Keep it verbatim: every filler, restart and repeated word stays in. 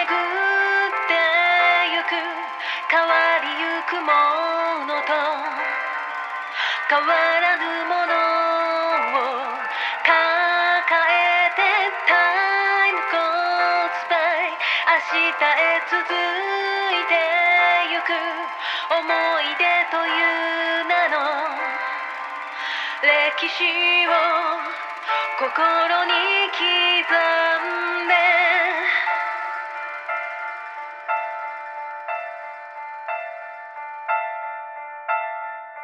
ってゆく変わりゆくものと変わらぬものを抱えて Time goes by 明日へ続いてゆく思い出という名の歴史を心に刻ん